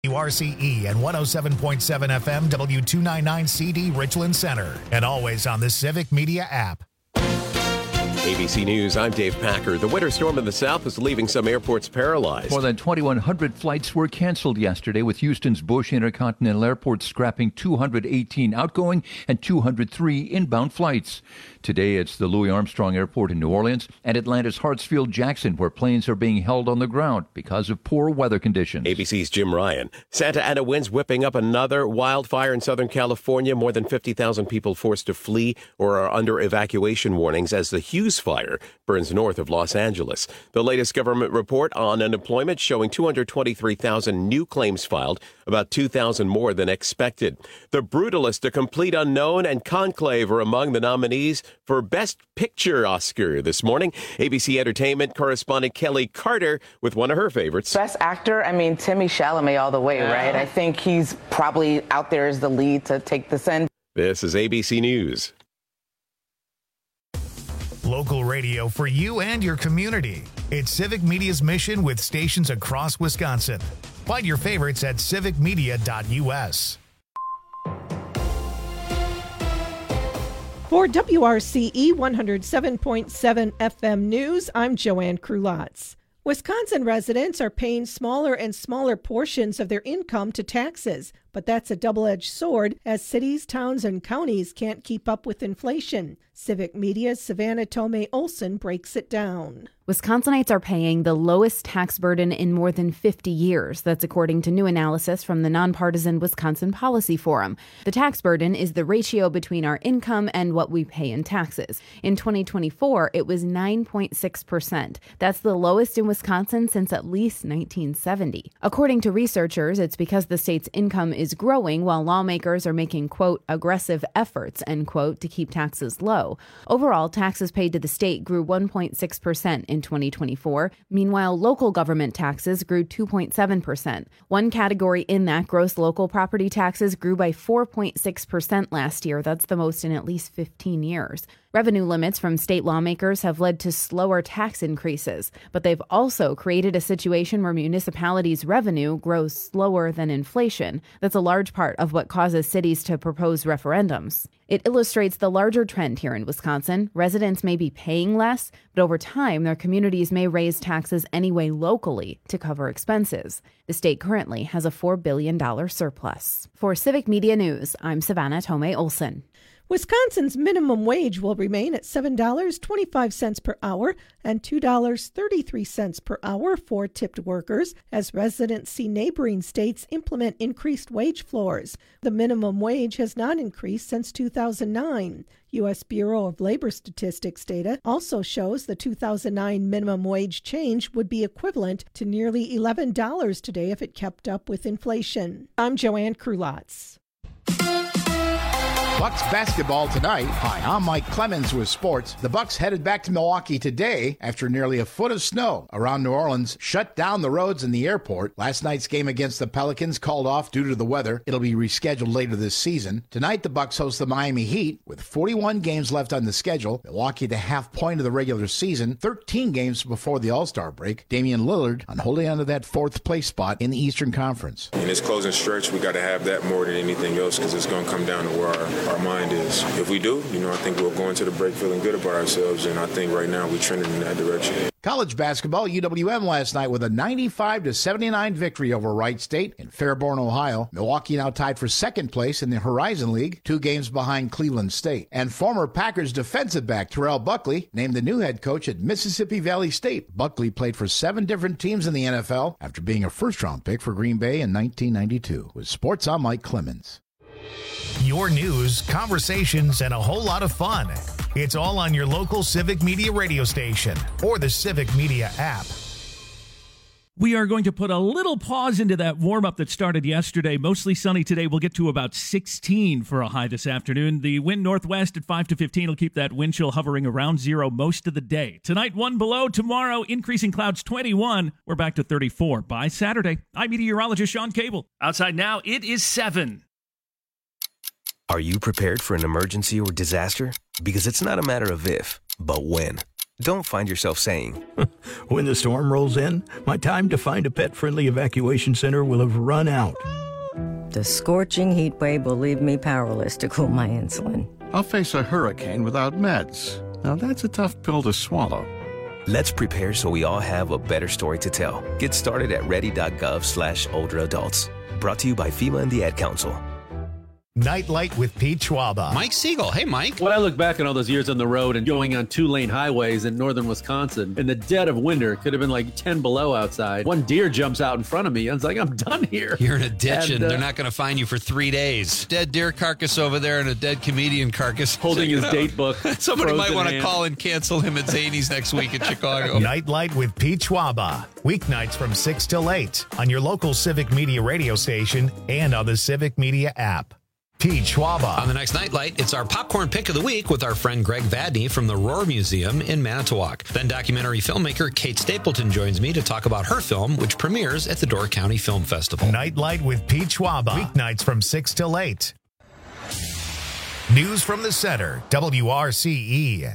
WRCE and 107.7 FM W299CD Richland Center, and always on the Civic Media app. ABC News, I'm Dave Packer. The winter storm in the south is leaving some airports paralyzed. More than 2,100 flights were canceled yesterday, with Houston's Bush Intercontinental Airport scrapping 218 outgoing and 203 inbound flights. Today, it's the Louis Armstrong Airport in New Orleans and Atlanta's Hartsfield-Jackson, where planes are being held on the ground because of poor weather conditions. ABC's Jim Ryan. Santa Ana winds whipping up another wildfire in Southern California. More than 50,000 people forced to flee or are under evacuation warnings as the Hughes fire burns north of Los Angeles. The latest government report on unemployment showing 223,000 new claims filed, about 2,000 more than expected. The Brutalist, A Complete Unknown, and Conclave are among the nominees for Best Picture Oscar this morning. ABC Entertainment correspondent Kelly Carter with one of her favorites. Best Actor, Timmy Chalamet all the way, right? I think he's probably out there as the lead to take this in. This is ABC News. Local radio for you and your community. It's Civic Media's mission with stations across Wisconsin. Find your favorites at civicmedia.us. For WRCE 107.7 FM News, I'm Joanne Krulotz. Wisconsin residents are paying smaller and smaller portions of their income to taxes, but that's a double-edged sword as cities, towns, and counties can't keep up with inflation. Civic Media's Savannah Tomei Olson breaks it down. Wisconsinites are paying the lowest tax burden in more than 50 years. That's according to new analysis from the nonpartisan Wisconsin Policy Forum. The tax burden is the ratio between our income and what we pay in taxes. In 2024, it was 9.6%. That's the lowest in Wisconsin since at least 1970. According to researchers, it's because the state's income is growing while lawmakers are making, quote, aggressive efforts, end quote, to keep taxes low. Overall, taxes paid to the state grew 1.6% in 2024. Meanwhile, local government taxes grew 2.7%. One category in that, gross local property taxes, grew by 4.6% last year. That's the most in at least 15 years. Revenue limits from state lawmakers have led to slower tax increases, but they've also created a situation where municipalities' revenue grows slower than inflation. That's a large part of what causes cities to propose referendums. It illustrates the larger trend here in Wisconsin. Residents may be paying less, but over time, their communities may raise taxes anyway locally to cover expenses. The state currently has a $4 billion surplus. For Civic Media News, I'm Savannah Tomei Olson. Wisconsin's minimum wage will remain at $7.25 per hour and $2.33 per hour for tipped workers as residents see neighboring states implement increased wage floors. The minimum wage has not increased since 2009. U.S. Bureau of Labor Statistics data also shows the 2009 minimum wage change would be equivalent to nearly $11 today if it kept up with inflation. I'm Joanne Krulotz. Bucks basketball tonight. Hi, I'm Mike Clemens with sports. The Bucks headed back to Milwaukee today after nearly a foot of snow around New Orleans shut down the roads and the airport. Last night's game against the Pelicans called off due to the weather. It'll be rescheduled later this season. Tonight, the Bucks host the Miami Heat with 41 games left on the schedule. Milwaukee the half point of the regular season, 13 games before the All-Star break. Damian Lillard on holding on to that fourth place spot in the Eastern Conference. In this closing stretch, we got to have that more than anything else because it's going to come down to where our mind is. If we do, I think we'll go into the break feeling good about ourselves, and I think right now we're trending in that direction. College basketball, UWM last night with a 95-79 victory over Wright State in Fairborn, Ohio. Milwaukee now tied for second place in the Horizon League, 2 games behind Cleveland State. And former Packers defensive back Terrell Buckley named the new head coach at Mississippi Valley State. Buckley played for 7 different teams in the NFL after being a first-round pick for Green Bay in 1992. With sports, I'm Mike Clemens. Your news, conversations, and a whole lot of fun. It's all on your local Civic Media radio station or the Civic Media app. We are going to put a little pause into that warm-up that started yesterday. Mostly sunny today. We'll get to about 16 for a high this afternoon. The wind northwest at 5 to 15 will keep that wind chill hovering around 0 most of the day. Tonight, 1 below. Tomorrow, increasing clouds 21. We're back to 34 by Saturday. I'm meteorologist Sean Cable. Outside now, it is 7. Are you prepared for an emergency or disaster? Because it's not a matter of if, but when. don't find yourself saying, when the storm rolls in, my time to find a pet-friendly evacuation center will have run out. The scorching heat wave will leave me powerless to cool my insulin. I'll face a hurricane without meds. Now that's a tough pill to swallow. Let's prepare so we all have a better story to tell. Get started at ready.gov/older adults. Brought to you by FEMA and the Ad Council. Nightlight with Pete Schwaba. Mike Siegel. Hey, Mike. When I look back on all those years on the road and going on 2-lane highways in northern Wisconsin, in the dead of winter, could have been like 10 below outside. One deer jumps out in front of me. I was like, I'm done here. You're in a ditch and they're not going to find you for 3 days. Dead deer carcass over there and a dead comedian carcass. Holding his date book. Somebody might want to call and cancel him at Zany's next week in Chicago. Nightlight with Pete Schwaba. Weeknights from 6 till 8 on your local Civic Media radio station and on the Civic Media app. Pete Schwaba. On the next Nightlight, it's our popcorn pick of the week with our friend Greg Vadney from the Roar Museum in Manitowoc. Then documentary filmmaker Kate Stapleton joins me to talk about her film, which premieres at the Door County Film Festival. Nightlight with Pete Schwaba. Weeknights from 6 till 8. News from the Center, WRCE.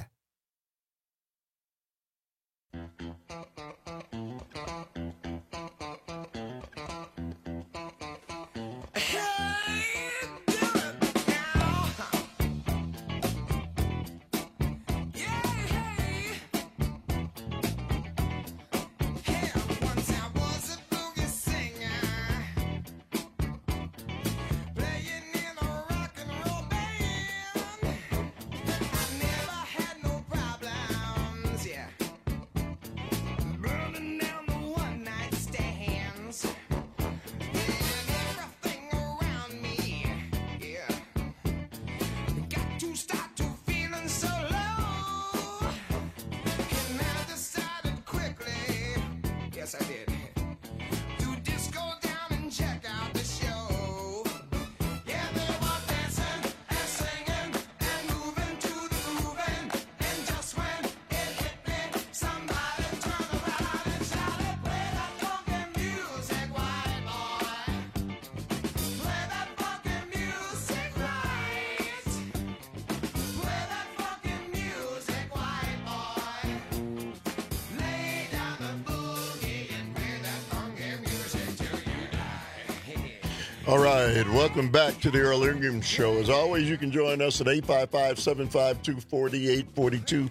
All right, welcome back to the Earl Ingram Show. As always, you can join us at 855-752-4842,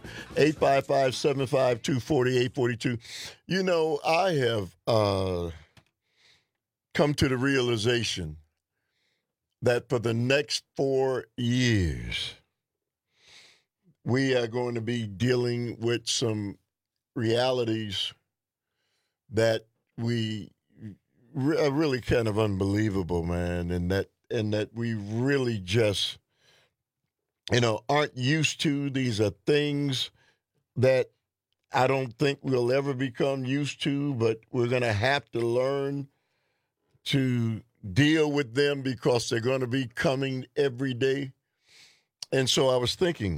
855-752-4842. You know, I have come to the realization that for the next 4 years, we are going to be dealing with some realities that are really kind of unbelievable, man, and that we really just, aren't used to. These are things that I don't think we'll ever become used to, but we're going to have to learn to deal with them because they're going to be coming every day. And so I was thinking,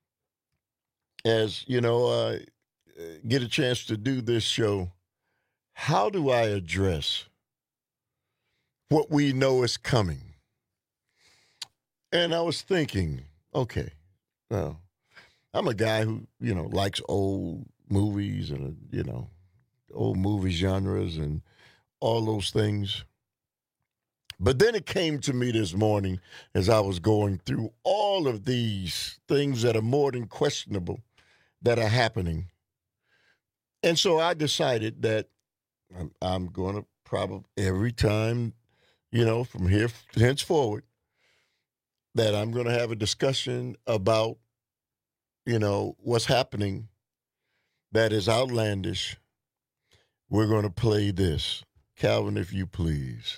as, I get a chance to do this show, how do I address what we know is coming? And I was thinking, okay, well, I'm a guy who, likes old movies and, old movie genres and all those things. But then it came to me this morning as I was going through all of these things that are more than questionable that are happening. And so I decided that I'm going to probably every time, from here henceforward, that I'm going to have a discussion about, what's happening that is outlandish. We're going to play this. Calvin, if you please.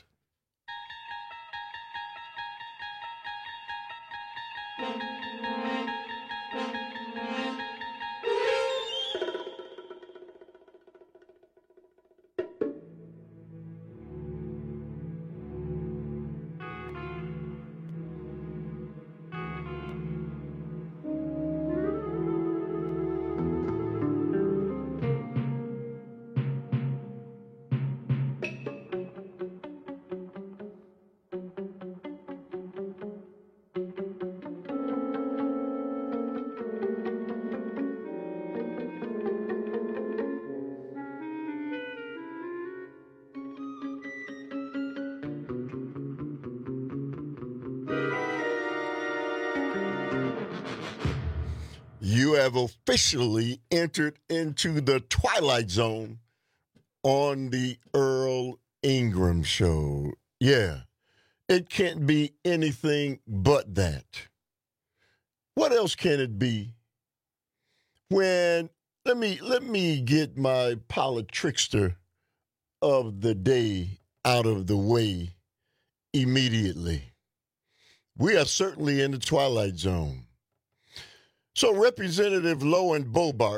have officially entered into the Twilight Zone on the Earl Ingram Show. Yeah, it can't be anything but that. What else can it be? When let me get my politrickster of the day out of the way immediately. We are certainly in the Twilight Zone. So Representative Lauren Boebert,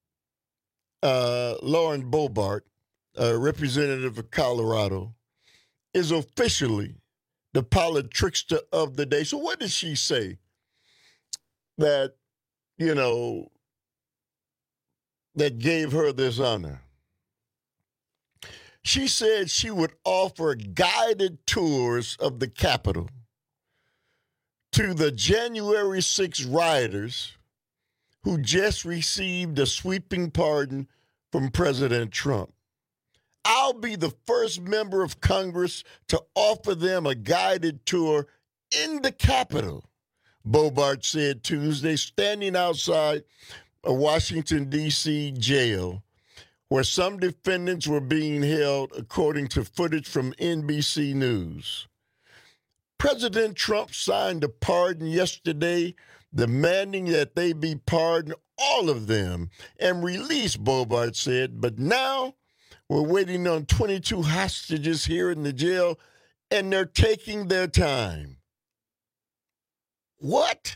representative of Colorado, is officially the politrickster of the day. So what did she say that, that gave her this honor? She said she would offer guided tours of the Capitol to the January 6 rioters who just received a sweeping pardon from President Trump. I'll be the first member of Congress to offer them a guided tour in the Capitol, Boebert said Tuesday, standing outside a Washington, D.C. jail where some defendants were being held, according to footage from NBC News. President Trump signed a pardon yesterday, demanding that they be pardoned, all of them, and released, Boebert said. But now we're waiting on 22 hostages here in the jail, and they're taking their time. What?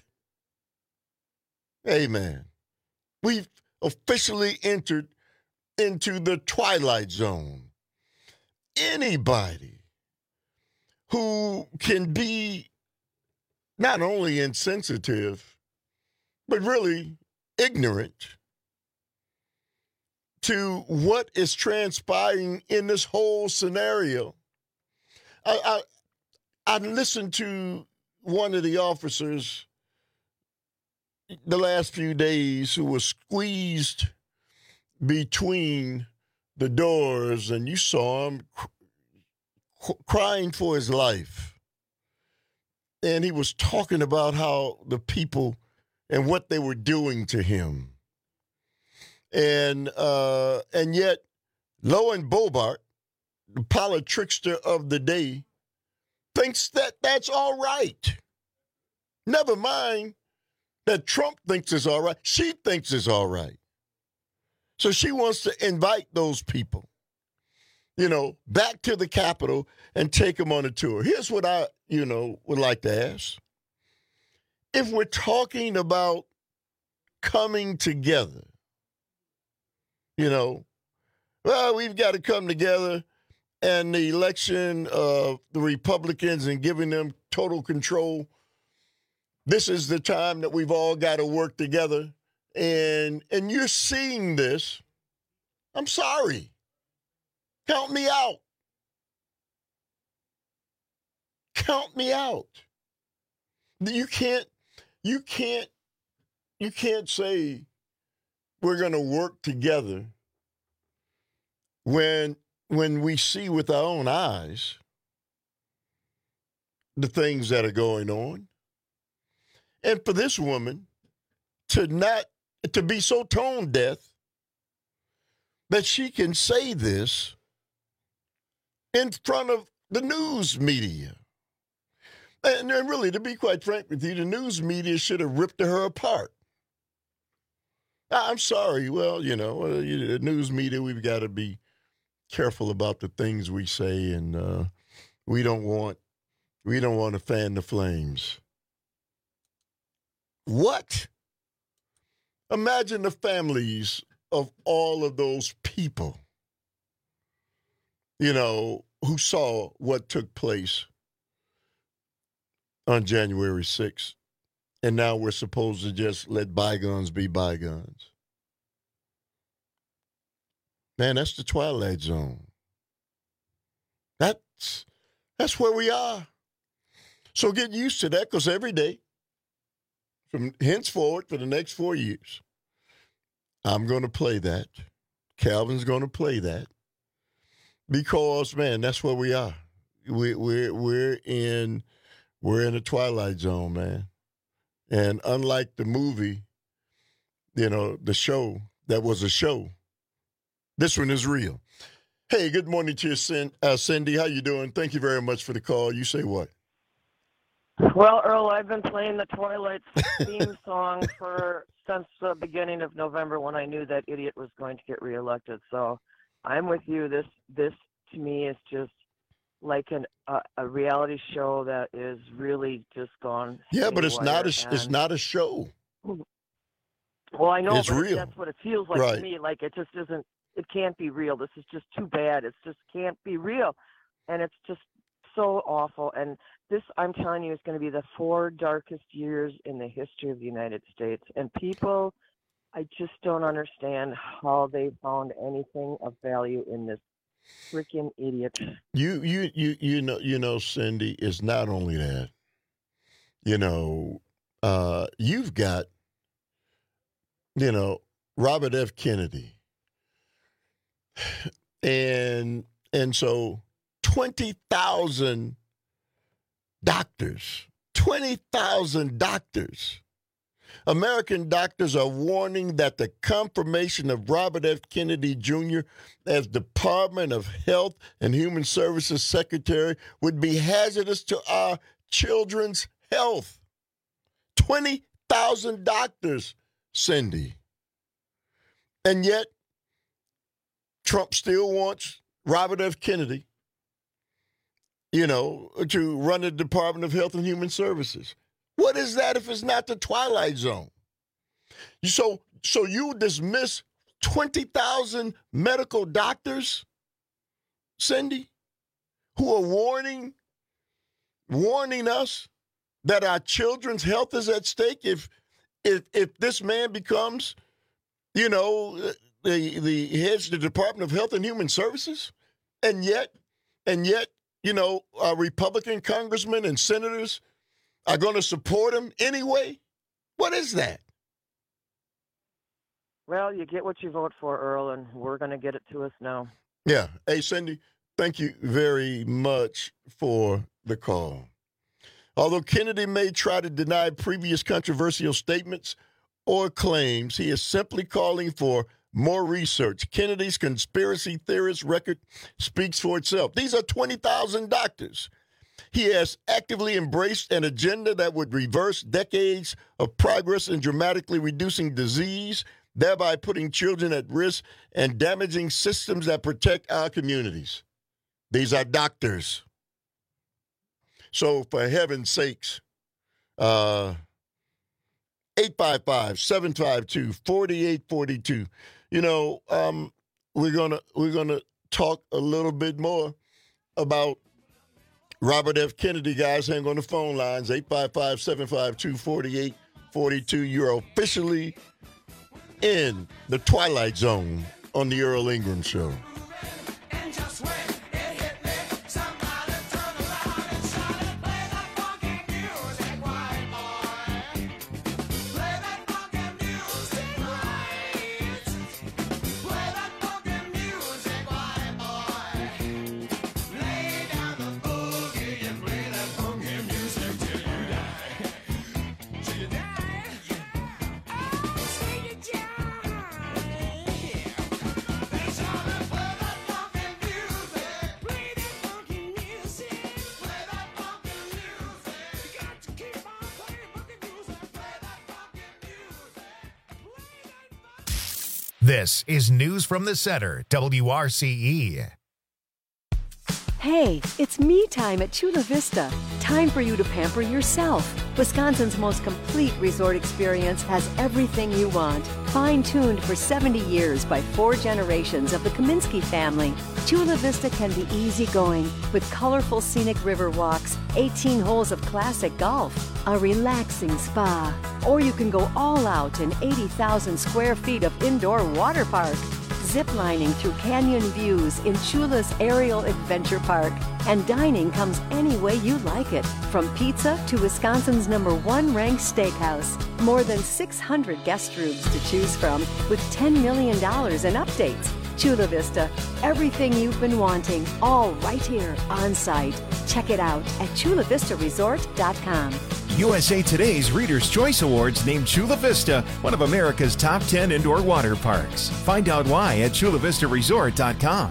Hey, man, we've officially entered into the Twilight Zone. Anybody who can be not only insensitive, but really ignorant to what is transpiring in this whole scenario. I listened to one of the officers the last few days who was squeezed between the doors, and you saw him crying for his life. And he was talking about how the people and what they were doing to him. And yet, Lauren Boebert, the politrickster of the day, thinks that that's all right. Never mind that Trump thinks it's all right. She thinks it's all right. So she wants to invite those people, back to the Capitol and take them on a tour. Here's what I, would like to ask. If we're talking about coming together, we've got to come together, and the election of the Republicans and giving them total control, this is the time that we've all got to work together. And you're seeing this. I'm sorry. Count me out. Count me out. You can't say we're going to work together when we see with our own eyes the things that are going on. And for this woman to be so tone deaf that she can say this in front of the news media. And really, to be quite frank with you, the news media should have ripped her apart. I'm sorry. Well, the news media, we've got to be careful about the things we say, and we don't want to fan the flames. What? Imagine the families of all of those people, who saw what took place on January 6th. And now we're supposed to just let bygones be bygones. Man, that's the Twilight Zone. That's where we are. So get used to that, because every day, from henceforward for the next 4 years, I'm going to play that. Calvin's going to play that. Because, man, that's where we are. We're in a Twilight Zone, man. And unlike the movie the show that was a show. This one is real. Hey, good morning to you, Cindy. How you doing? Thank you very much for the call. You say what? Well, Earl, I've been playing the Twilight theme song since the beginning of November when I knew that idiot was going to get reelected. So I'm with you. This to me is just like a reality show that is really just gone. Yeah, but it's not a show. Well, I know, it's but real. That's what it feels like to me. Like it just isn't. It can't be real. This is just too bad. It just can't be real, and it's just so awful. And this, I'm telling you, is going to be the 4 darkest years in the history of the United States. And people, I just don't understand how they found anything of value in this freaking idiot. You know, Cindy, it's not only that. You've got, Robert F. Kennedy. And so 20,000 doctors, American doctors are warning that the confirmation of Robert F. Kennedy Jr. as Department of Health and Human Services Secretary would be hazardous to our children's health. 20,000 doctors, Cindy. And yet, Trump still wants Robert F. Kennedy, to run the Department of Health and Human Services. What is that if it's not the Twilight Zone? So you dismiss 20,000 medical doctors, Cindy, who are warning us that our children's health is at stake if this man becomes, the heads of the Department of Health and Human Services, and yet, Republican congressmen and senators are going to support him anyway? What is that? Well, you get what you vote for, Earl, and we're going to get it to us now. Yeah. Hey, Cindy, thank you very much for the call. Although Kennedy may try to deny previous controversial statements or claims, he is simply calling for more research. Kennedy's conspiracy theorist record speaks for itself. These are 20,000 doctors. He has actively embraced an agenda that would reverse decades of progress in dramatically reducing disease, thereby putting children at risk and damaging systems that protect our communities. These are doctors. So for heaven's sakes, 855-752-4842. We're gonna talk a little bit more about Robert F. Kennedy. Guys, hang on the phone lines. 855-752-4842. You're officially in the Twilight Zone on the Earl Ingram Show. This is News from the Center, WRCE. Hey, it's me time at Chula Vista. Time for you to pamper yourself. Wisconsin's most complete resort experience has everything you want. Fine-tuned for 70 years by 4 generations of the Kaminsky family. Chula Vista can be easygoing with colorful scenic river walks, 18 holes of classic golf, a relaxing spa, or you can go all out in 80,000 square feet of indoor water park. Ziplining through canyon views in Chula's Aerial Adventure Park. And dining comes any way you like it, from pizza to Wisconsin's #1 ranked steakhouse. More than 600 guest rooms to choose from with $10 million in updates. Chula Vista, everything you've been wanting, all right here on site. Check it out at chulavistaresort.com. USA Today's Reader's Choice Awards named Chula Vista one of America's top 10 indoor water parks. Find out why at chulavistaresort.com.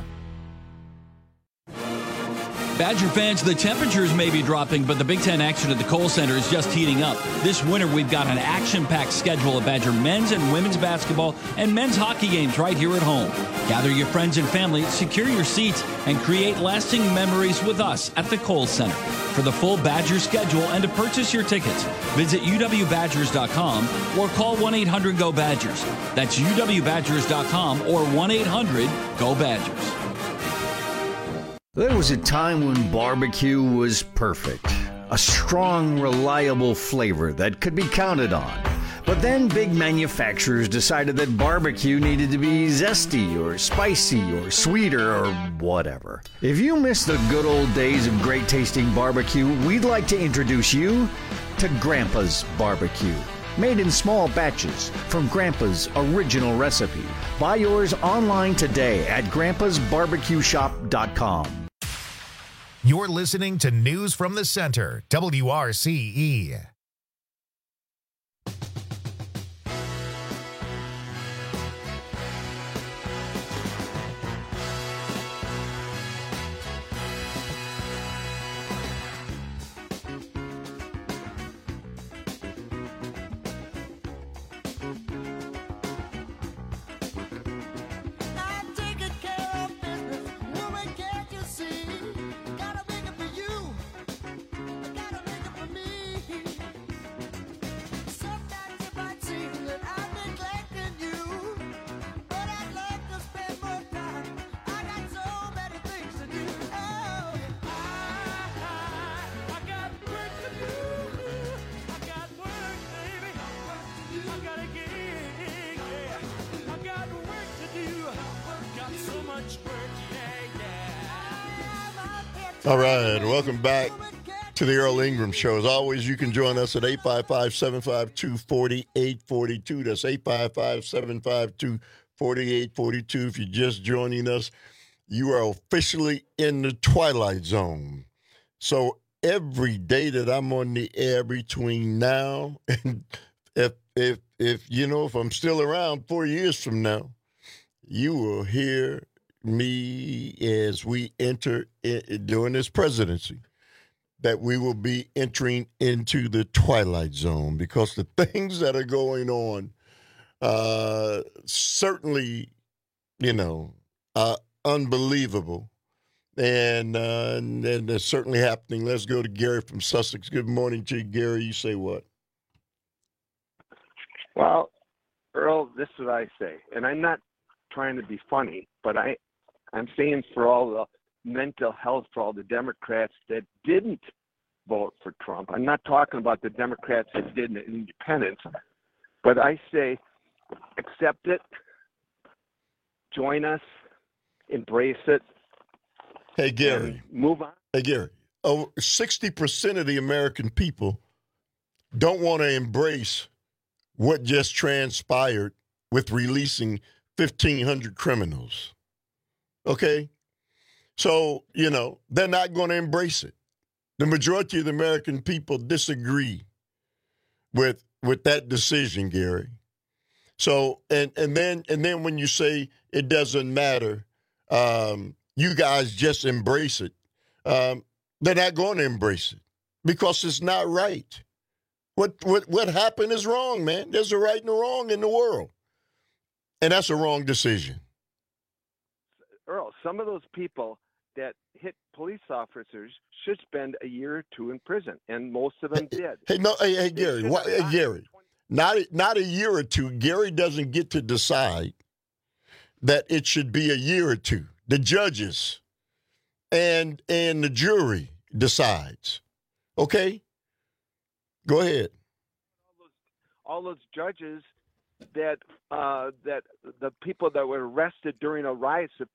Badger fans, the temperatures may be dropping, but the Big Ten action at the Kohl Center is just heating up. This winter, we've got an action-packed schedule of Badger men's and women's basketball and men's hockey games right here at home. Gather your friends and family, secure your seats, and create lasting memories with us at the Kohl Center. For the full Badger schedule and to purchase your tickets, visit uwbadgers.com or call 1-800-GO-BADGERS. That's uwbadgers.com or 1-800-GO-BADGERS. There was a time when barbecue was perfect. A strong, reliable flavor that could be counted on. But then big manufacturers decided that barbecue needed to be zesty or spicy or sweeter or whatever. If you miss the good old days of great tasting barbecue, we'd like to introduce you to Grandpa's Barbecue. Made in small batches from Grandpa's original recipe. Buy yours online today at grandpasbarbecueshop.com. You're listening to News from the Center, WRCE. All right, welcome back to the Earl Ingram Show. As always, you can join us at 855-752-4842. That's 855-752-4842. If you're just joining us, you are officially in the Twilight Zone. So every day that I'm on the air between now and if I'm still around 4 years from now, you will hear me as we enter during this presidency, that we will be entering into the Twilight Zone, because the things that are going on certainly, unbelievable. And they're certainly happening. Let's go to Gary from Sussex. Good morning to you, Gary. You say what? Well, Earl, this is what I say, and I'm not trying to be funny, but I'm saying for all the mental health for all the Democrats that didn't vote for Trump. I'm not talking about the Democrats that did in independence, but I say accept it, join us, embrace it. Hey, Gary. Move on. Hey, Gary. Over 60% of the American people don't want to embrace what just transpired with releasing 1,500 criminals. Okay? So, they're not going to embrace it. The majority of the American people disagree with that decision, Gary. So, and then when you say it doesn't matter, you guys just embrace it. They're not going to embrace it because it's not right. What happened is wrong, man. There's a right and a wrong in the world. And that's a wrong decision. Earl, some of those people that hit police officers should spend a year or two in prison, and most of them did. Hey, Gary. Gary, not a year or two. Gary doesn't get to decide that it should be a year or two. The judges and the jury decides. Okay? Go ahead. All those judges that the people that were arrested during the riots of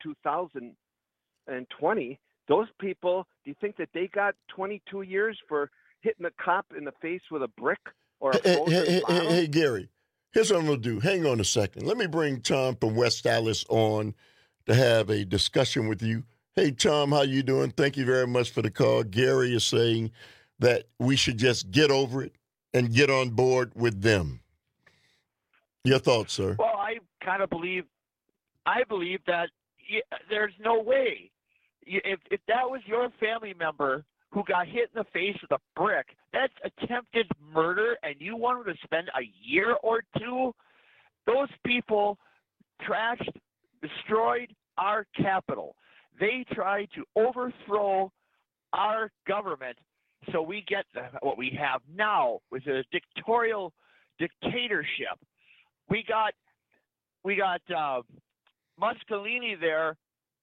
2020, those people, do you think that they got 22 years for hitting a cop in the face with a brick or a frozen bottle? Hey, Gary, here's what I'm going to do. Hang on a second. Let me bring Tom from West Dallas on to have a discussion with you. Hey, Tom, how you doing? Thank you very much for the call. Gary is saying that we should just get over it. and get on board with them. Your thoughts, sir? Well, I kind of believe that there's no way. If that was your family member who got hit in the face with a brick, that's attempted murder, and you want them to spend a year or two? Those people trashed, destroyed our capital. They tried to overthrow our government so we get what we have now with a dictatorship. We got Mussolini there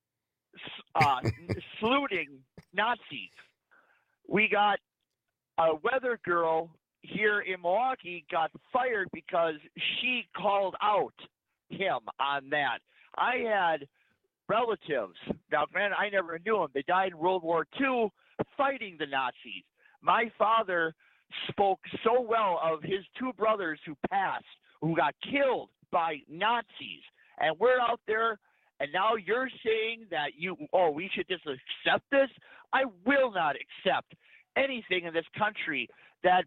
saluting Nazis. We got a weather girl here in Milwaukee got fired because she called out him on that. I had relatives. Now, granted, I never knew them. They died in World War II fighting the Nazis. My father spoke so well of his two brothers who passed, who got killed by Nazis. And we're out there, and now you're saying that we should just accept this? I will not accept anything in this country that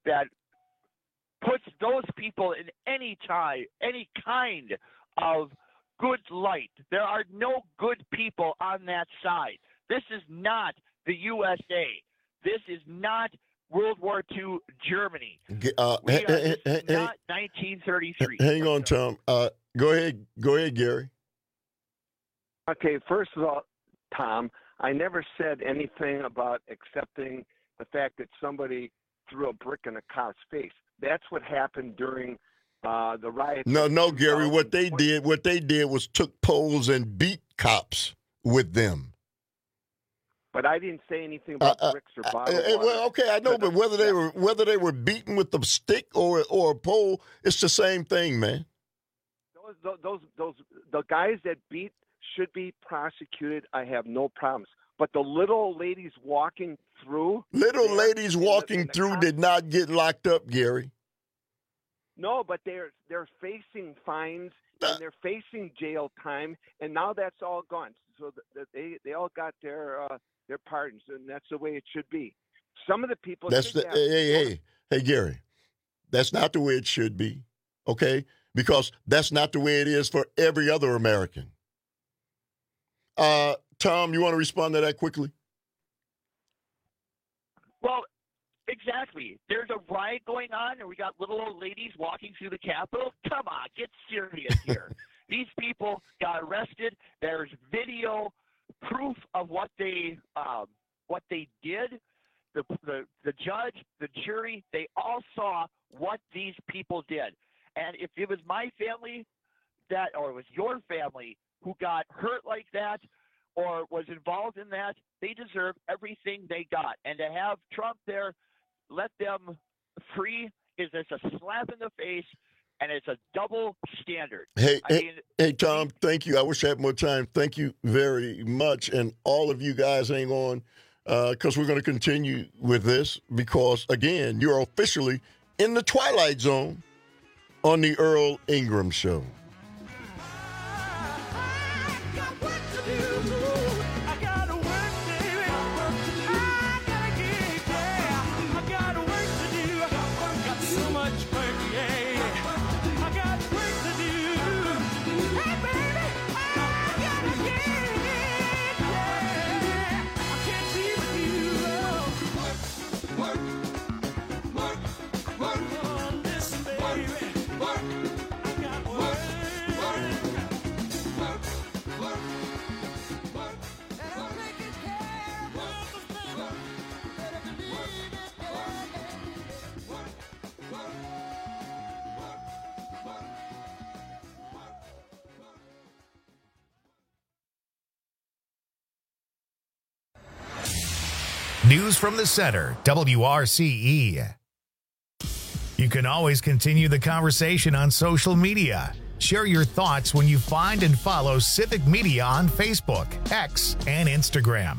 puts those people in any kind of good light. There are no good people on that side. This is not the USA. This is not World War II Germany. Not 1933. Hang on, Tom. Go ahead, Gary. Okay, first of all, Tom, I never said anything about accepting the fact that somebody threw a brick in a cop's face. That's what happened during the riot. No, Gary. What they did was took poles and beat cops with them. But I didn't say anything about bricks or bottles. Well, okay, I know, but whether they were beaten with a stick or a pole, it's the same thing, man. The guys that beat should be prosecuted. I have no problems. But the little ladies walking through, did not get locked up, Gary. No, but they're facing fines and they're facing jail time, and now that's all gone. So they all got their pardons, and that's the way it should be. Some of the people. Hey, Gary, that's not the way it should be, okay? Because that's not the way it is for every other American. Tom, you want to respond to that quickly? Well, exactly. There's a riot going on, and we got little old ladies walking through the Capitol. Come on, get serious here. These people got arrested. There's video proof of what they did. The judge, the jury, they all saw what these people did. And if it was my family or it was your family who got hurt like that or was involved in that, they deserve everything they got. And to have Trump there, let them free, is just a slap in the face, and it's a double standard. Hey, Tom, thank you. I wish I had more time. Thank you very much. And all of you guys hang on because we're going to continue with this because, again, you're officially in the Twilight Zone on the Earl Ingram Show. News from the Center, WRCE. You can always continue the conversation on social media. Share your thoughts when you find and follow Civic Media on Facebook, X, and Instagram.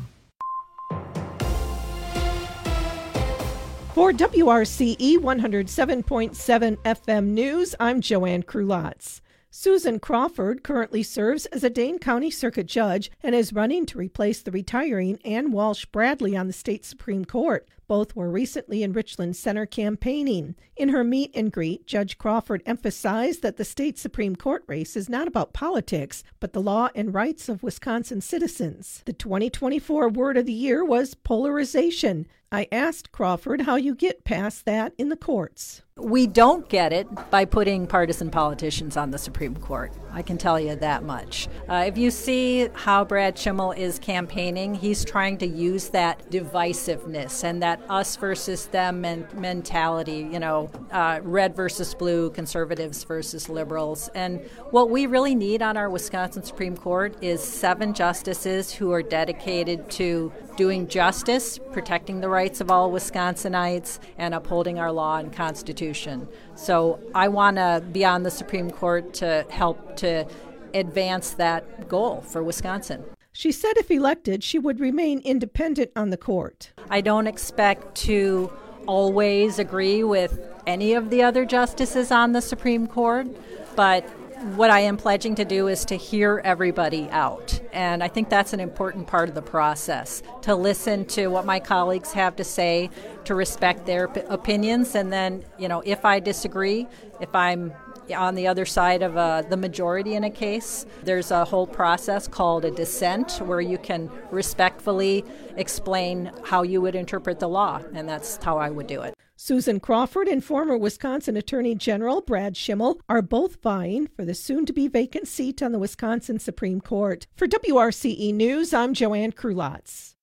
For WRCE 107.7 FM News, I'm Joanne Krulotz. Susan Crawford currently serves as a Dane County Circuit Judge and is running to replace the retiring Ann Walsh Bradley on the state Supreme Court. Both were recently in Richland Center campaigning. In her meet and greet, Judge Crawford emphasized that the state Supreme Court race is not about politics, but the law and rights of Wisconsin citizens. The 2024 word of the year was polarization. I asked Crawford how you get past that in the courts. We don't get it by putting partisan politicians on the Supreme Court. I can tell you that much. If you see how Brad Schimmel is campaigning, he's trying to use that divisiveness and that us versus them mentality, red versus blue, conservatives versus liberals. And what we really need on our Wisconsin Supreme Court is 7 justices who are dedicated to doing justice, protecting the rights of all Wisconsinites, and upholding our law and Constitution. So I want to be on the Supreme Court to help to advance that goal for Wisconsin. She said if elected, she would remain independent on the court. I don't expect to always agree with any of the other justices on the Supreme Court, but what I am pledging to do is to hear everybody out. And I think that's an important part of the process, to listen to what my colleagues have to say, to respect their opinions. And then, if I disagree, if I'm on the other side of the majority in a case, there's a whole process called a dissent where you can respectfully explain how you would interpret the law. And that's how I would do it. Susan Crawford and former Wisconsin Attorney General Brad Schimmel are both vying for the soon-to-be vacant seat on the Wisconsin Supreme Court. For WRCE News, I'm Joanne Krulotz.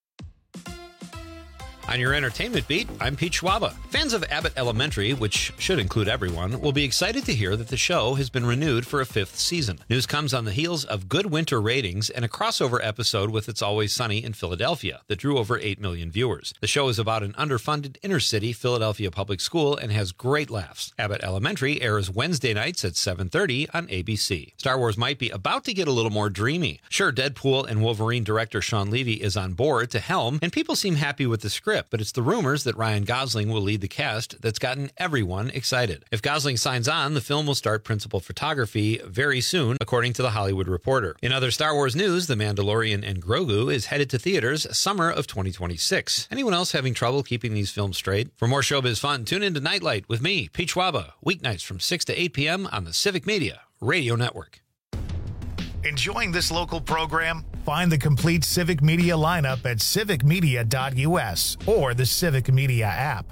On your entertainment beat, I'm Pete Schwaba. Fans of Abbott Elementary, which should include everyone, will be excited to hear that the show has been renewed for a 5th season. News comes on the heels of good winter ratings and a crossover episode with It's Always Sunny in Philadelphia that drew over 8 million viewers. The show is about an underfunded inner-city Philadelphia public school and has great laughs. Abbott Elementary airs Wednesday nights at 7:30 on ABC. Star Wars might be about to get a little more dreamy. Sure, Deadpool and Wolverine director Sean Levy is on board to helm, and people seem happy with the script. But it's the rumors that Ryan Gosling will lead the cast that's gotten everyone excited. If Gosling signs on, the film will start principal photography very soon, according to The Hollywood Reporter. In other Star Wars news, The Mandalorian and Grogu is headed to theaters summer of 2026. Anyone else having trouble keeping these films straight? For more showbiz fun, tune into Nightlight with me, Pete Schwaba, weeknights from 6 to 8 p.m. on the Civic Media Radio Network. Enjoying this local program? Find the complete Civic Media lineup at civicmedia.us or the Civic Media app.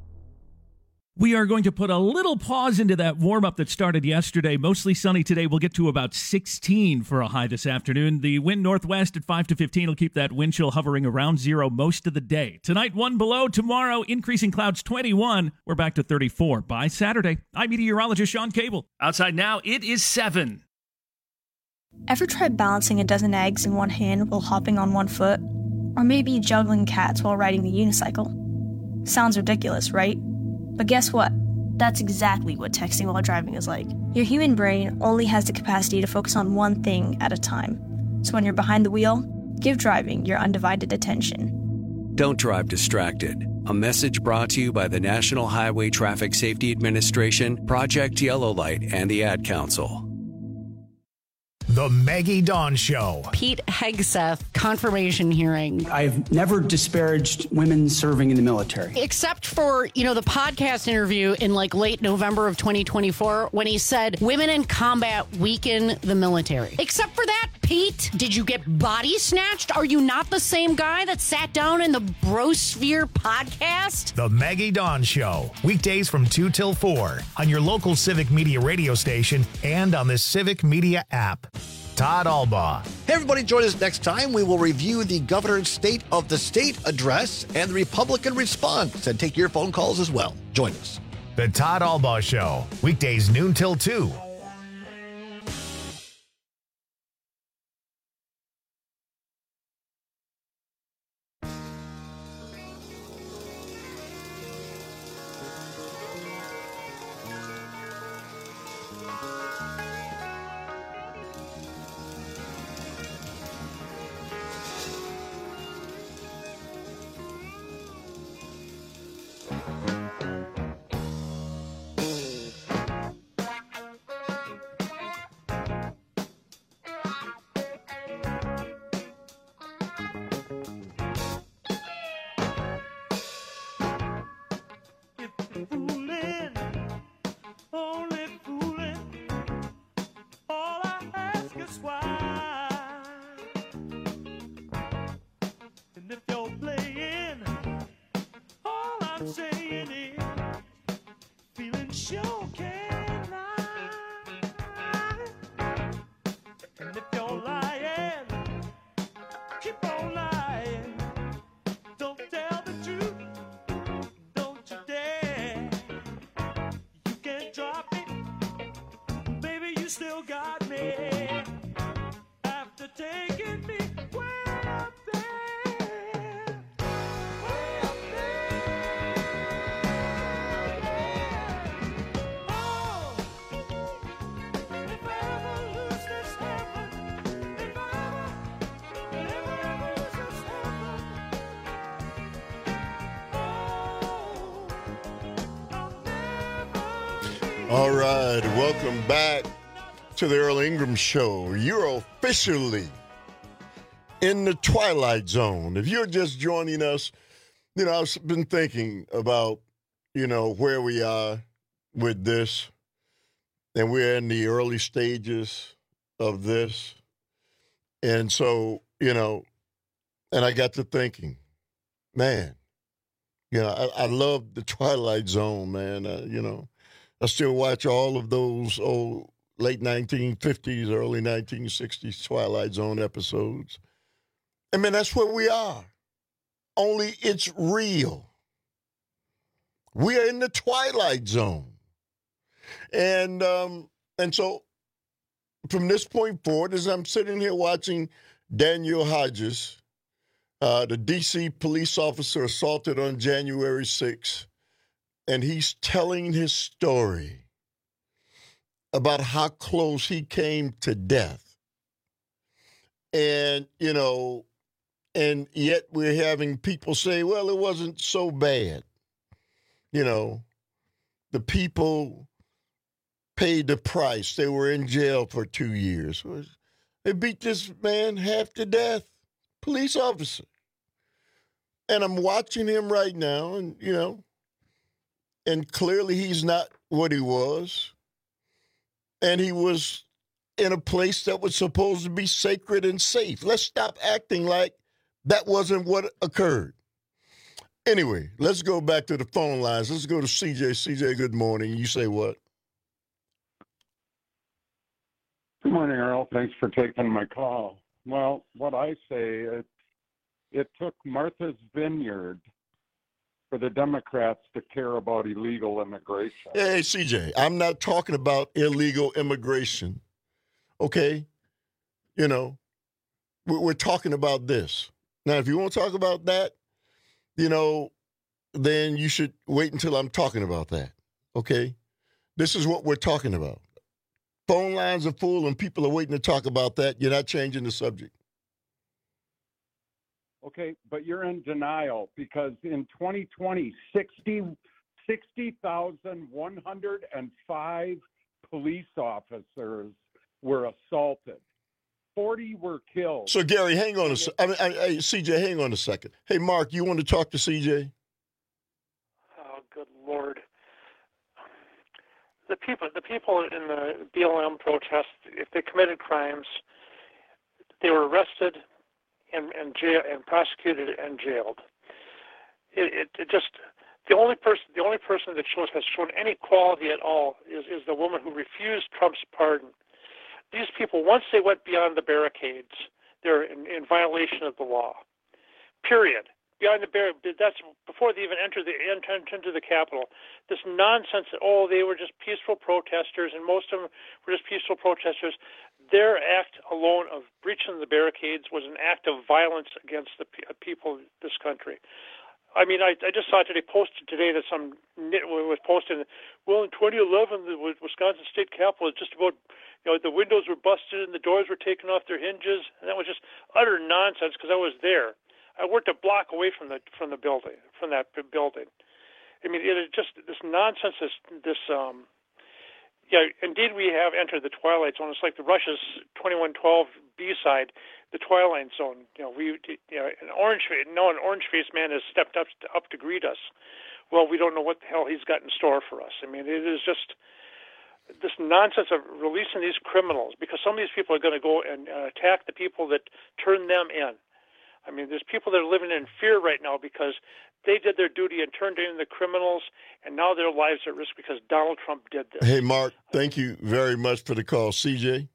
We are going to put a little pause into that warm-up that started yesterday. Mostly sunny today. We'll get to about 16 for a high this afternoon. The wind northwest at 5 to 15 will keep that wind chill hovering around 0 most of the day. Tonight, 1 below. Tomorrow, increasing clouds 21. We're back to 34 by Saturday. I'm meteorologist Sean Cable. Outside now, it is 7. Ever tried balancing a dozen eggs in one hand while hopping on one foot? Or maybe juggling cats while riding the unicycle? Sounds ridiculous, right? But guess what? That's exactly what texting while driving is like. Your human brain only has the capacity to focus on one thing at a time. So when you're behind the wheel, give driving your undivided attention. Don't drive distracted. A message brought to you by the National Highway Traffic Safety Administration, Project Yellow Light, and the Ad Council. The Maggie Dawn Show. Pete Hegseth confirmation hearing. I've never disparaged women serving in the military. Except for, the podcast interview in late November of 2024 when he said women in combat weaken the military. Except for that, Pete, did you get body snatched? Are you not the same guy that sat down in the Brosphere podcast? The Maggie Dawn Show. Weekdays from 2 till 4 on your local Civic Media radio station and on the Civic Media app. Todd Albaugh. Hey, everybody, join us next time. We will review the governor's State of the State address and the Republican response and take your phone calls as well. Join us. The Todd Albaugh Show. Weekdays noon till 2. fooling, only fooling. All I ask is why. And if you're playing, all I'm saying is, feeling sure can lie. And if you're lying, keep on lying. Don't tell the truth, don't you dare. You can't drop me, baby, you still got me. After taking me way up there, way up there. Oh, if I ever lose this heaven, if I ever lose this heaven, All right, welcome back to the Earl Ingram Show. You're officially in the Twilight Zone. If you're just joining us, I've been thinking about, where we are with this, and we're in the early stages of this. And so, and I got to thinking, man, I love the Twilight Zone, man. I still watch all of those old late 1950s, early 1960s Twilight Zone episodes. I mean, that's where we are. Only it's real. We are in the Twilight Zone. And so from this point forward, as I'm sitting here watching Daniel Hodges, the D.C. police officer assaulted on January 6th, and he's telling his story about how close he came to death. And, and yet we're having people say, well, it wasn't so bad. The people paid the price. They were in jail for 2 years. They beat this man half to death, police officer. And I'm watching him right now, and, and clearly he's not what he was. And he was in a place that was supposed to be sacred and safe. Let's stop acting like that wasn't what occurred. Anyway, let's go back to the phone lines. Let's go to CJ. CJ, good morning. You say what? Good morning, Earl. Thanks for taking my call. Well, what I say, it took Martha's Vineyard for the Democrats to care about illegal immigration. Hey, CJ, I'm not talking about illegal immigration, okay? We're talking about this. Now, if you want to talk about that, then you should wait until I'm talking about that, okay? This is what we're talking about. Phone lines are full and people are waiting to talk about that. You're not changing the subject. Okay, but you're in denial because in 2020, 60,105 police officers were assaulted. 40 were killed. So, Gary, hang on CJ, hang on a second. Hey, Mark, you want to talk to CJ? Oh, good Lord. The people in the BLM protest, if they committed crimes, they were arrested and jail and prosecuted and jailed. It just the only person that has shown any quality at all is the woman who refused Trump's pardon. These people, once they went beyond the barricades, they're in violation of the law. Period. Beyond the that's before they even entered into the Capitol. This nonsense that they were just peaceful protesters, and most of them were just peaceful protesters. Their act alone of breaching the barricades was an act of violence against the people of this country. I mean, I just saw today posted today that some nitwit was posting. Well, in 2011, the Wisconsin State Capitol is just about, the windows were busted and the doors were taken off their hinges, and that was just utter nonsense because I was there. I worked a block away from that building. I mean, it is just this nonsense. Yeah, indeed, we have entered the twilight zone. It's like the Rush's 2112 B-side, the twilight zone. An orange-faced man has stepped up to greet us. Well, we don't know what the hell he's got in store for us. I mean, it is just this nonsense of releasing these criminals, because some of these people are going to go and attack the people that turn them in. I mean, there's people that are living in fear right now because they did their duty and turned in the criminals, and now their lives are at risk because Donald Trump did this. Hey, Mark, thank you very much for the call. CJ?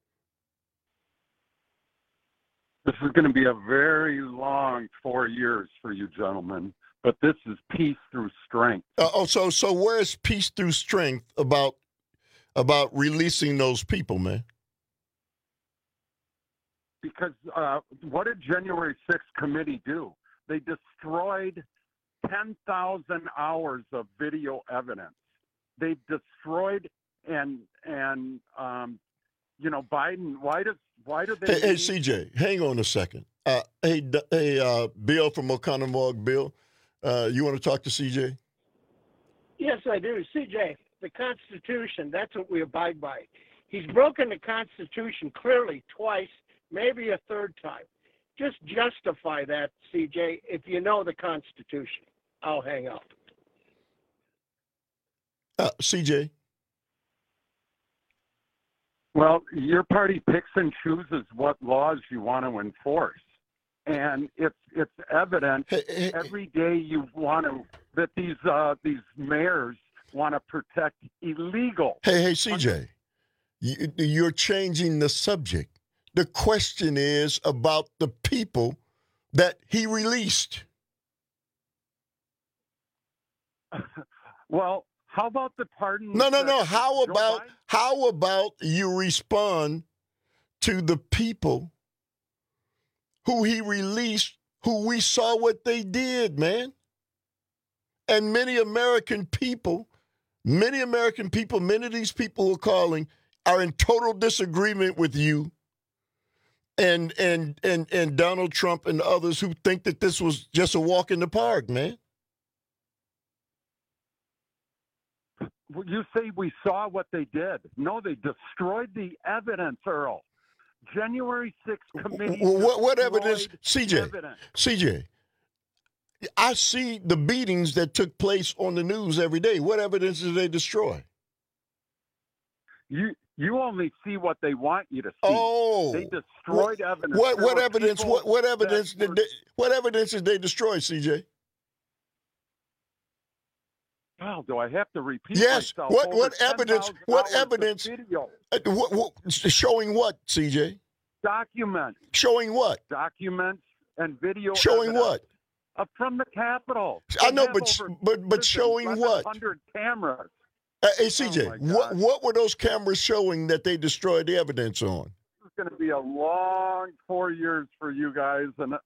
This is going to be a very long 4 years for you gentlemen, but this is peace through strength. So where's peace through strength about releasing those people, man? Because what did January 6th committee do? They destroyed 10,000 hours of video evidence. They've destroyed and Biden. Why do they? Hey, CJ, hang on a second. Hey, Bill from Oconomowoc. Bill, you want to talk to CJ? Yes, I do. CJ, the Constitution, that's what we abide by. He's broken the Constitution clearly twice, maybe a third time. Just justify that, CJ, if you know the Constitution. I'll hang up. CJ? Well, your party picks and chooses what laws you want to enforce. And it's evident every day you want to that these mayors want to protect illegal. Hey, CJ, you're changing the subject. The question is about the people that he released. Well, how about the pardon? No. How about you respond to the people who he released, who we saw what they did, man? And many American people, many of these people who are calling are in total disagreement with you and Donald Trump and others who think that this was just a walk in the park, man. You say we saw what they did. No, they destroyed the evidence, Earl. January 6th committee. What evidence, CJ? Evidence. CJ, I see the beatings that took place on the news every day. What evidence did they destroy? You only see what they want you to see. Oh, they destroyed evidence. What evidence? What evidence did they destroy, CJ? Well, do I have to repeat yes. myself? What evidence? What evidence? Video. Showing what, CJ? Documents. Showing what? Documents and video. Showing evidence. What? From the Capitol. I know, but showing what? 100 cameras. Hey, CJ, what were those cameras showing that they destroyed the evidence on? This is going to be a long 4 years for you guys, and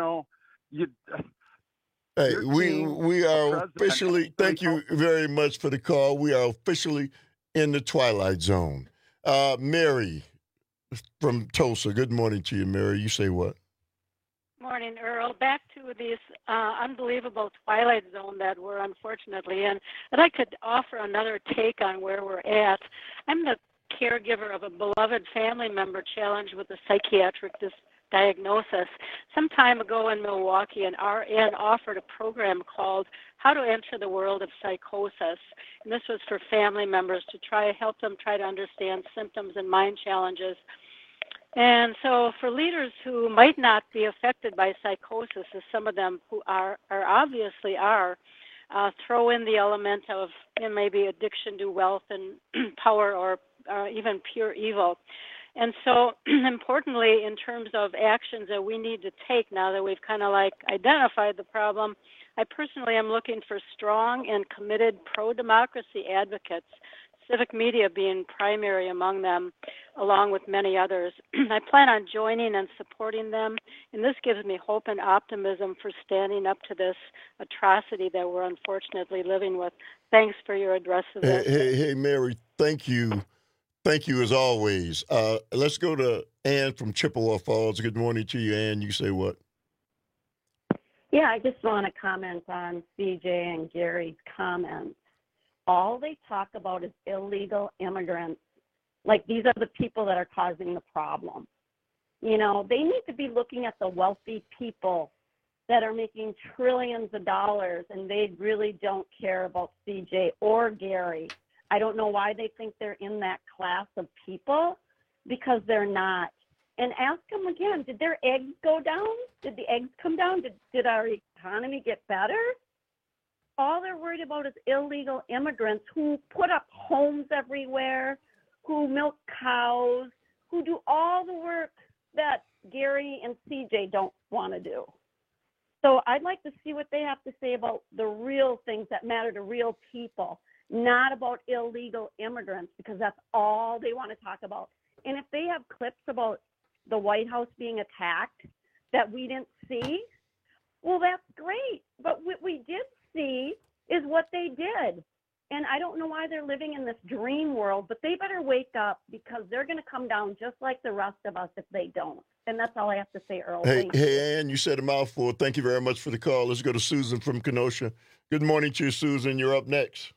Hey, we are officially. Thank you very much for the call. We are officially in the twilight zone. Mary from Tulsa. Good morning to you, Mary. You say what? Morning, Earl. Back to this unbelievable twilight zone that we're unfortunately in. I'd like to offer another take on where we're at. I'm the caregiver of a beloved family member challenged with a psychiatric diagnosis. Some time ago in Milwaukee, an RN offered a program called How to Enter the World of Psychosis. And this was for family members to help them try to understand symptoms and mind challenges. And so for leaders who might not be affected by psychosis, as some of them who obviously are, throw in the element of maybe addiction to wealth and power or even pure evil. And so importantly, in terms of actions that we need to take now that we've kind of identified the problem, I personally am looking for strong and committed pro-democracy advocates, civic media being primary among them, along with many others. I plan on joining and supporting them, and this gives me hope and optimism for standing up to this atrocity that we're unfortunately living with. Thanks for your address of this. Hey, Mary, thank you. Thank you as always. Let's go to Ann from Chippewa Falls. Good morning to you, Ann. You say what? Yeah, I just want to comment on CJ and Gary's comments. all they talk about is illegal immigrants. Like, these are the people that are causing the problem. You know, they need to be looking at the wealthy people that are making trillions of dollars, and they really don't care about CJ or Gary. I don't know why they think they're in that class of people, because they're not. And ask them again, did their eggs go down? Did the eggs come down? Did our economy get better? All they're worried about is illegal immigrants who put up homes everywhere, who milk cows, who do all the work that Gary and CJ don't want to do. So I'd like to see what they have to say about the real things that matter to real people, not about illegal immigrants, because that's all they want to talk about. And if they have clips about the White House being attacked that we didn't see, well, that's great. But what we did see is what they did. And I don't know why they're living in this dream world, but they better wake up, because they're going to come down just like the rest of us if they don't. And that's all I have to say, Earl. Hey, Ann, you said a mouthful. Thank you very much for the call. Let's go to Susan from Kenosha. Good morning to you, Susan. You're up next.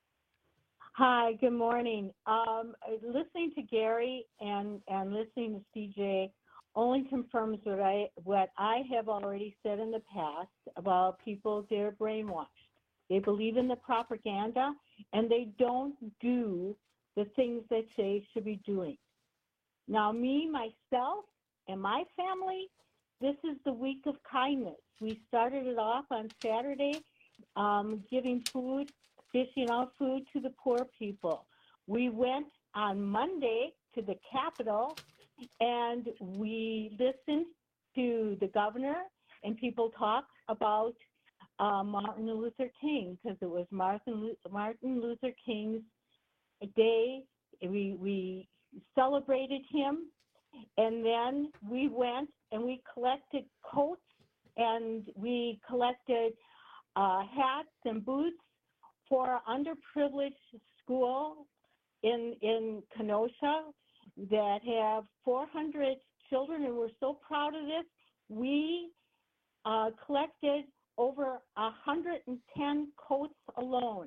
Hi, good morning. Listening to Gary and listening to CJ only confirms what I have already said in the past about people. They're brainwashed. They believe in the propaganda, and they don't do the things that they should be doing. Now, me, myself, and my family, this is the week of kindness. We started it off on Saturday, giving food, dishing out food to the poor people. We went on Monday to the Capitol, and we listened to the governor and people talk about Martin Luther King, because it was Martin Luther King's day. We celebrated him, and then we went and we collected coats, and we collected hats and boots for underprivileged school in Kenosha that have 400 children, and we're so proud of this. We collected over 110 coats alone,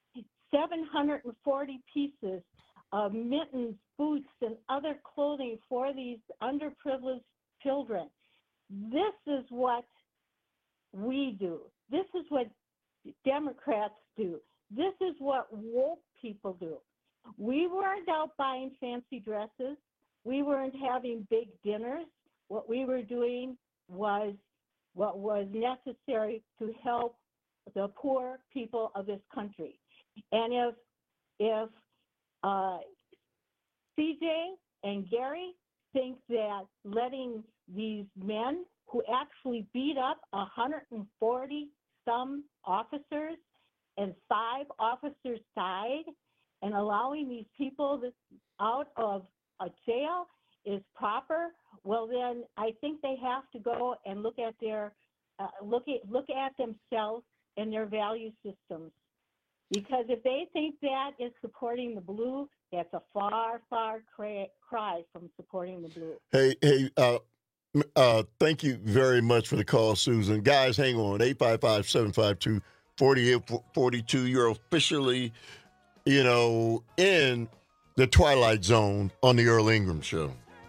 740 pieces of mittens, boots, and other clothing for these underprivileged children. This is what we do. This is what Democrats do. This is what woke people do. We weren't out buying fancy dresses. We weren't having big dinners. What we were doing was what was necessary to help the poor people of this country. And if CJ and Gary think that letting these men who actually beat up 140 some officers and 5 officers died, and allowing these people out of a jail is proper, well, then I think they have to go and look at their look at themselves and their value systems. Because if they think that is supporting the blue, that's a far, far cry from supporting the blue. Hey, thank you very much for the call, Susan. Guys, hang on. 855-752-4842. You're officially, in the Twilight Zone on the Earl Ingram Show.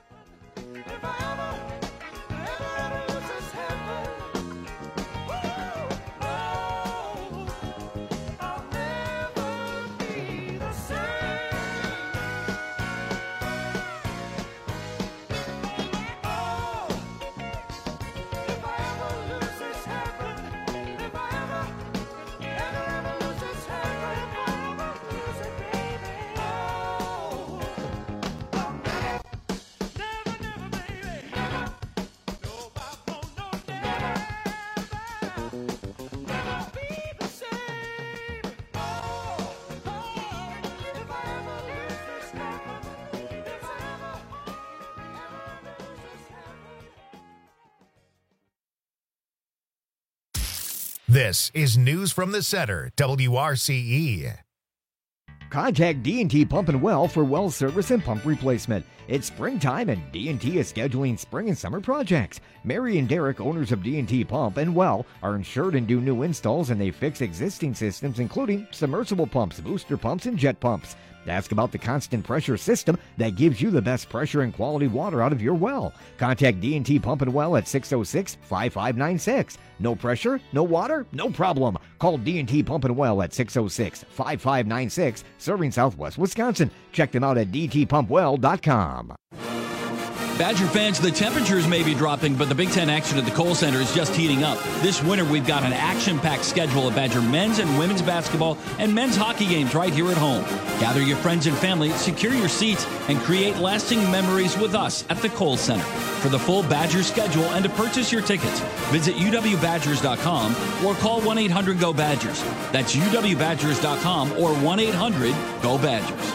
This is News from the Center, WRCE. Contact D&T Pump and Well for well service and pump replacement. It's springtime and D&T is scheduling spring and summer projects. Mary and Derek, owners of D&T Pump and Well, are insured and do new installs, and they fix existing systems including submersible pumps, booster pumps, and jet pumps. Ask about the constant pressure system that gives you the best pressure and quality water out of your well. Contact D&T Pump and Well at 606-5596. No pressure, no water, no problem. Call D&T Pump and Well at 606-5596, serving Southwest Wisconsin. Check them out at dtpumpwell.com. Badger fans, the temperatures may be dropping, but the Big Ten action at the Kohl Center is just heating up. This winter, we've got an action-packed schedule of Badger men's and women's basketball and men's hockey games right here at home. Gather your friends and family, secure your seats, and create lasting memories with us at the Kohl Center. For the full Badger schedule and to purchase your tickets, visit uwbadgers.com or call 1-800-GO-BADGERS. That's uwbadgers.com or 1-800-GO-BADGERS.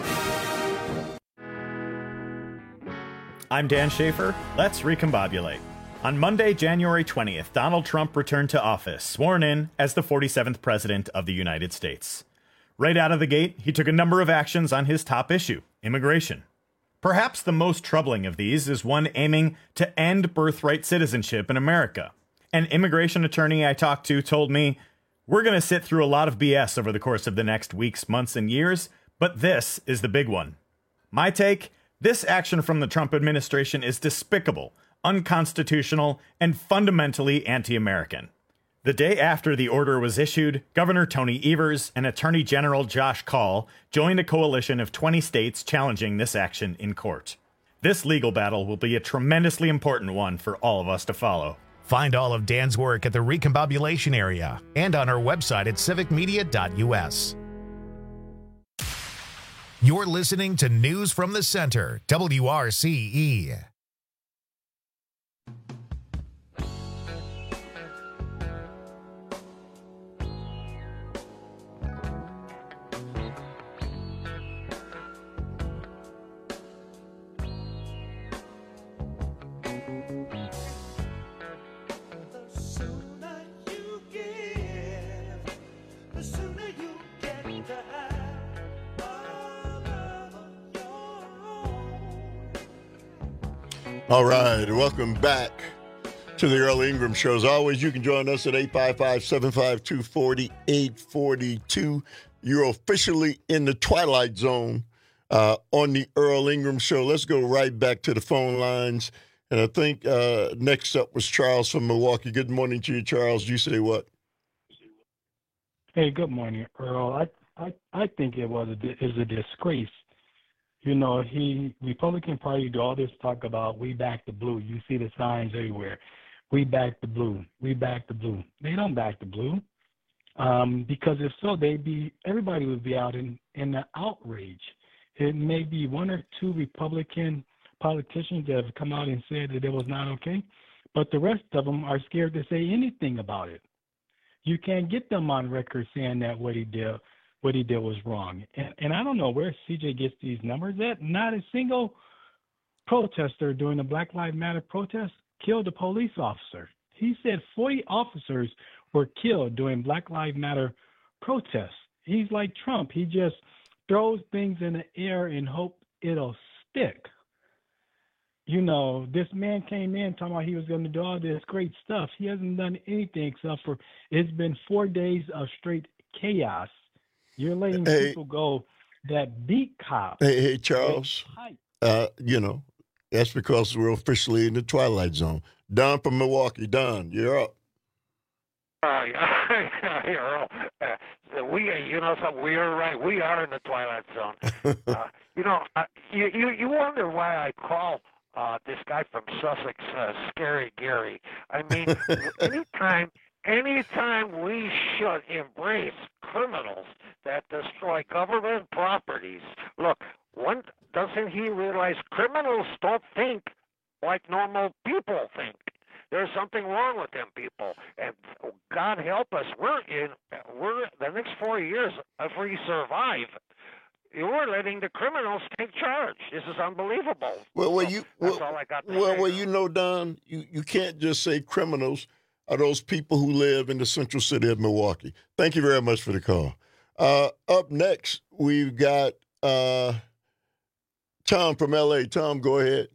I'm Dan Schaefer. Let's recombobulate. On Monday, January 20th, Donald Trump returned to office, sworn in as the 47th President of the United States. Right out of the gate, he took a number of actions on his top issue, immigration. Perhaps the most troubling of these is one aiming to end birthright citizenship in America. An immigration attorney I talked to told me, "We're going to sit through a lot of BS over the course of the next weeks, months, and years, but this is the big one." My take? This action from the Trump administration is despicable, unconstitutional, and fundamentally anti-American. The day after the order was issued, Governor Tony Evers and Attorney General Josh Kaul joined a coalition of 20 states challenging this action in court. This legal battle will be a tremendously important one for all of us to follow. Find all of Dan's work at the Recombobulation area and on our website at civicmedia.us. You're listening to News from the Center, WRCE. All right, welcome back to the Earl Ingram Show. As always, you can join us at 855-752-4842. You're officially in the Twilight Zone on the Earl Ingram Show. Let's go right back to the phone lines. And I think next up was Charles from Milwaukee. Good morning to you, Charles. You say what? Hey, good morning, Earl. I think it is a disgrace. You know, Republican Party do all this talk about we back the blue. You see the signs everywhere. We back the blue. We back the blue. They don't back the blue. Because if so, everybody would be out in the outrage. It may be one or two Republican politicians that have come out and said that it was not okay, but the rest of them are scared to say anything about it. You can't get them on record saying that what he did was wrong. And I don't know where CJ gets these numbers at. Not a single protester during the Black Lives Matter protest killed a police officer. He said 40 officers were killed during Black Lives Matter protests. He's like Trump. He just throws things in the air and hope it'll stick. You know, this man came in talking about he was going to do all this great stuff. He hasn't done anything except for it's been 4 days of straight chaos. You're letting people go that beat cops. Hey, Charles, you know, that's because we're officially in the Twilight Zone. Don from Milwaukee. Don, you're up. You know something, we are right. We are in the Twilight Zone. You wonder why I call this guy from Sussex Scary Gary. I mean, anytime we should embrace criminals that destroy government properties. Look, doesn't he realize criminals don't think like normal people think? There's something wrong with them people, and God help us. We're the next 4 years, if we survive, we're letting the criminals take charge. This is unbelievable. That's all I got to say. Well, you know, Don, you can't just say criminals are those people who live in the central city of Milwaukee. Thank you very much for the call. Up next, we've got Tom from L.A. Tom, go ahead.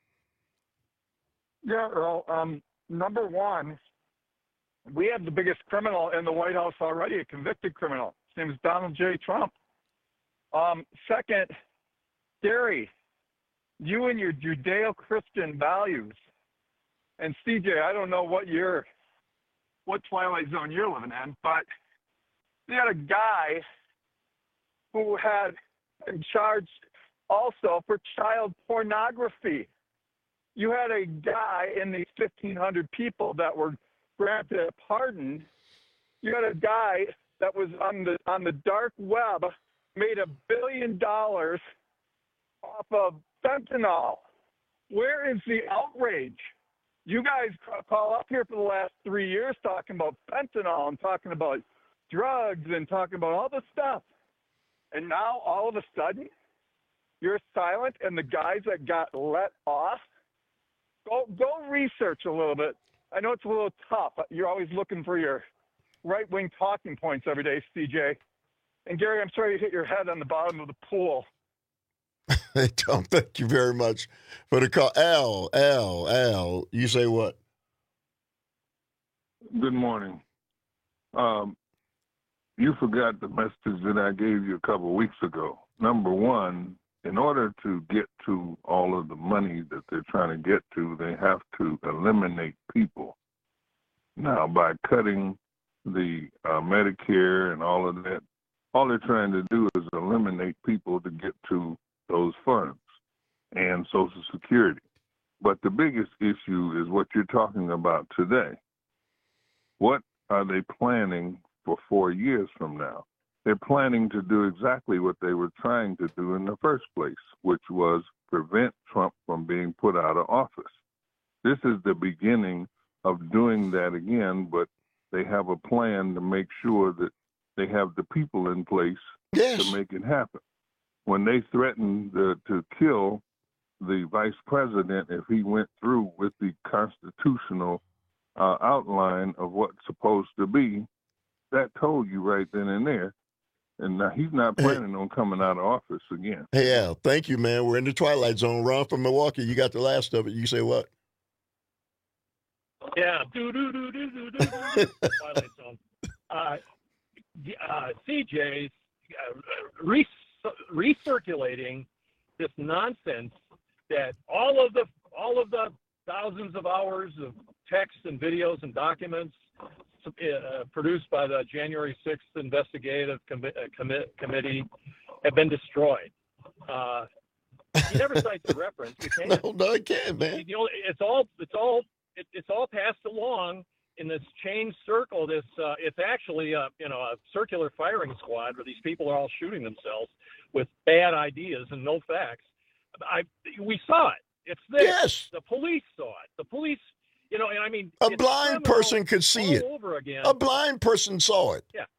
Yeah, Earl. Number one, we have the biggest criminal in the White House already, a convicted criminal. His name is Donald J. Trump. Second, Gary, you and your Judeo-Christian values, and CJ, I don't know what Twilight Zone you're living in, but you had a guy who had been charged also for child pornography. You had a guy in these 1,500 people that were granted a pardon. You had a guy that was on the dark web, made $1 billion off of fentanyl. Where is the outrage? You guys call up here for the last 3 years talking about fentanyl and talking about drugs and talking about all this stuff. And now all of a sudden, you're silent, and the guys that got let off, go research a little bit. I know it's a little tough. You're always looking for your right-wing talking points every day, CJ. And Gary, I'm sorry you hit your head on the bottom of the pool. Hey, Tom, thank you very much for the call. Al, you say what? Good morning. You forgot the message that I gave you a couple of weeks ago. Number one, in order to get to all of the money that they're trying to get to, they have to eliminate people. Now, by cutting the Medicare and all of that, all they're trying to do is eliminate people to get to those funds and Social Security. But the biggest issue is what you're talking about today. What are they planning for 4 years from now? They're planning to do exactly what they were trying to do in the first place, which was prevent Trump from being put out of office. This is the beginning of doing that again, but they have a plan to make sure that they have the people in place to make it happen. When they threatened to kill the vice president if he went through with the constitutional outline of what's supposed to be, that told you right then and there. And now he's not planning on coming out of office again. Hey, Al, thank you, man. We're in the Twilight Zone. Ron from Milwaukee, you got the last of it. You say what? Yeah. Twilight Zone. CJ's recirculating this nonsense that all of the thousands of hours of text and videos and documents produced by the January 6th investigative committee have been destroyed. He never cites a reference. No, I can't, man. It's all passed along in this chain circle. It's actually a circular firing squad where these people are all shooting themselves with bad ideas and no facts. We saw it. It's there. Yes. The police saw it. The police. And I mean, a blind person could see it. Over again. A blind person saw it. Yeah,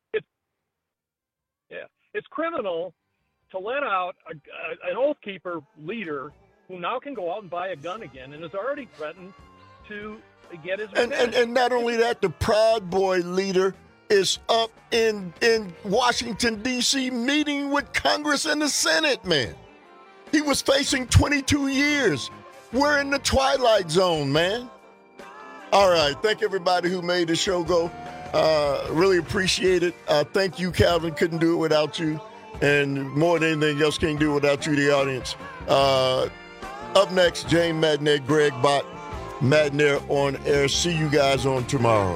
it's criminal to let out an Oath Keeper leader who now can go out and buy a gun again and has already threatened to get his revenge. And not only that, the Proud Boy leader is up in Washington, D.C. meeting with Congress and the Senate, man. He was facing 22 years. We're in the Twilight Zone, man. All right. Thank everybody who made the show go. Really appreciate it. Thank you, Calvin. Couldn't do it without you. And more than anything else, can't do it without you, the audience. Up next, James Madner, Greg Bott, Madner on air. See you guys on tomorrow.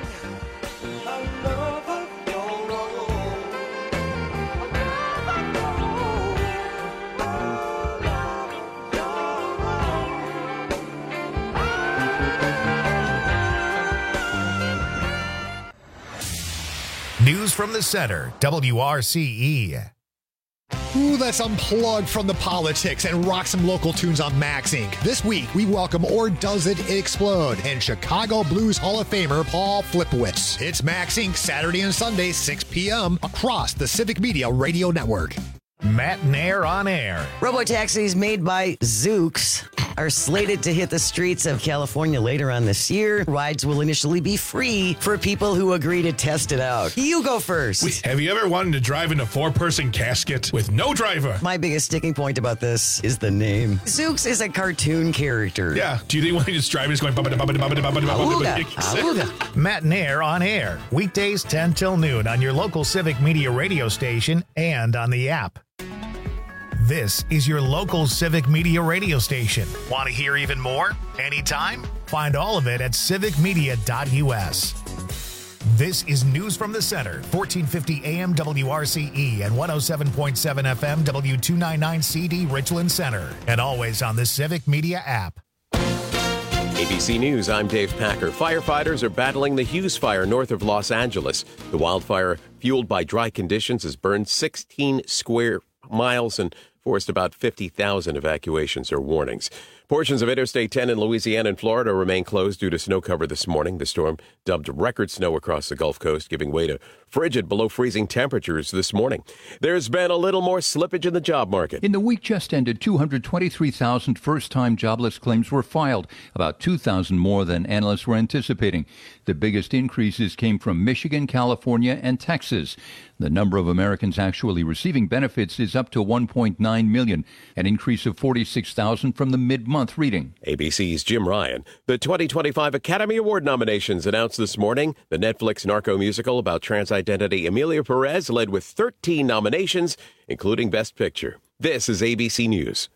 News from the center, WRCE. Ooh, let's unplug from the politics and rock some local tunes on Max Inc. This week, we welcome Or Does It Explode and Chicago Blues Hall of Famer Paul Flipowitz. It's Max Inc. Saturday and Sunday, 6 p.m. across the Civic Media Radio Network. Matt Nair on air. Robotaxis made by Zooks. are slated to hit the streets of California later on this year. Rides will initially be free for people who agree to test it out. You go first. Wait, have you ever wanted to drive in a 4-person casket with no driver? My biggest sticking point about this is the name. Zooks is a cartoon character. Yeah. Do you think when he just driving is going Matt and Air on air. Weekdays 10 till noon on your local Civic Media radio station and on the app. This is your local Civic Media radio station. Want to hear even more? Anytime? Find all of it at civicmedia.us. This is News from the Center, 1450 AM WRCE and 107.7 FM W299CD Richland Center, and always on the Civic Media app. ABC News, I'm Dave Packer. Firefighters are battling the Hughes Fire north of Los Angeles. The wildfire, fueled by dry conditions, has burned 16 square miles and forced about 50,000 evacuations or warnings. Portions of Interstate 10 in Louisiana and Florida remain closed due to snow cover this morning. The storm dumped record snow across the Gulf Coast, giving way to frigid below freezing temperatures this morning. There's been a little more slippage in the job market. In the week just ended, 223,000 first-time jobless claims were filed, about 2,000 more than analysts were anticipating. The biggest increases came from Michigan, California, and Texas. The number of Americans actually receiving benefits is up to 1.9 million, an increase of 46,000 from the mid-month reading. ABC's Jim Ryan. The 2025 Academy Award nominations announced this morning. The Netflix narco musical about trans identity Emilia Perez led with 13 nominations, including Best Picture. This is ABC News.